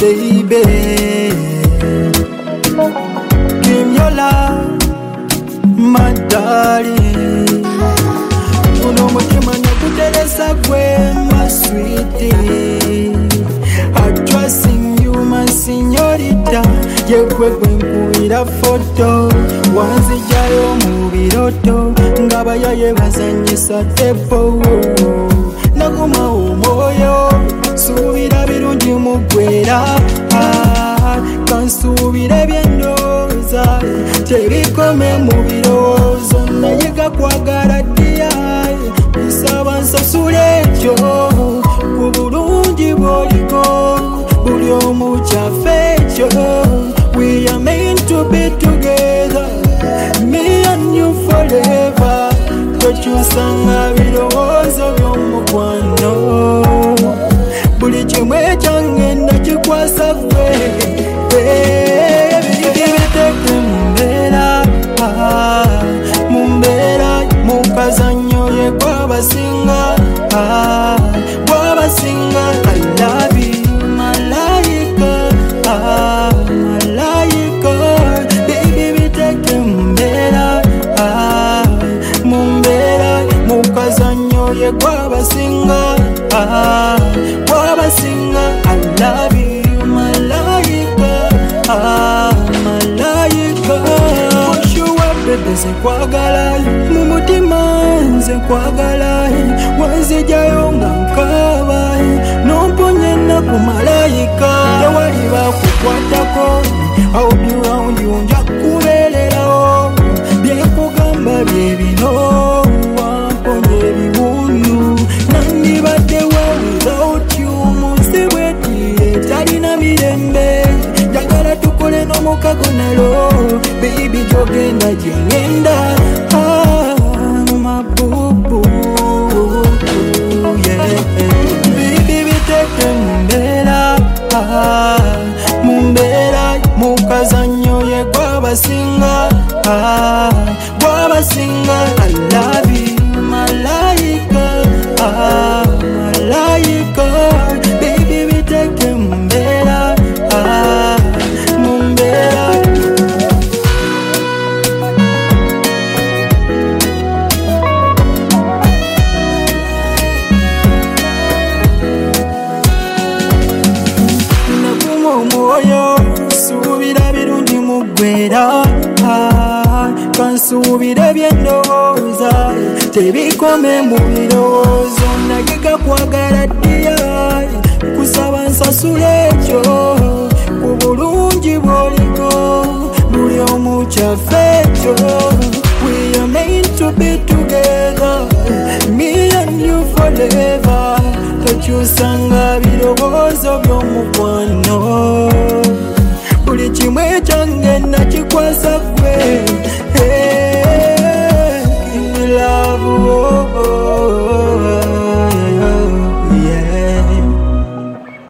baby. Give me your love, my darling. Uno mutima nakuteresa kwe, my sweetie. I trust in you, my señorita. Yekwe kwenkuira foto, wanzijayo mu biroto. Ngaba yaye bazanyisa tepo. Naguma omwoyo, subira birungi mugwera. Kansubira byendooza, tebikome mu birowoozo. Nayiga kwagala ddiya, nsaba nsasule ekyo ku bulungi bw'oliko. Buli omu kyafe ekyo. We are meant to be together, me and you forever. Tokyusanga birowoozo by'omukwano. Buli kimu ekyange nakikwasa ggwe. Bibiteke mu mbeera, mu kazannyo ye gwabasinga. Gwabasinga, I love you, malayika. Malayika, baby biteke mu mbeera, mu kazannyo ye gwabasinga. Gwabasinga, I love you, malayika. Malayika, oshuwa bebe nze nkwagala, mu mutima nze nkwagala. Wanzijayo nga nkaaba, n'omponya ennaku malayika. Tewali bakukwatako, I'll be round you, nja kubeererawo. Byekugamba bye bino, wamponya ebiwundu. Nandibaddewo without you, munsi bw'ettiire talina mirembe. Njagala tukole n'omukago nalo, baby gy'ogenda gye ngenda. Mabubu, yeah. Baby biteke mu mbeera, mu kazannyo ye gwabasinga. Gwabasinga, I love you, malayika. Malayika, baby biteke mu mbeera. Omwoyo, subira birungi mugwera. Kansubira byendowooza, tebikome mu birowoozo. Nayiga kwagala ddiya, kusaba nsasule ekyo ku bulungi bw'oliko. Buli omu kyafe ekyo. We are meant to be together, me and you forever. Tokyusanga birowoozo by'omukwano. Buli kimu ekyange nakikwasa ggwe.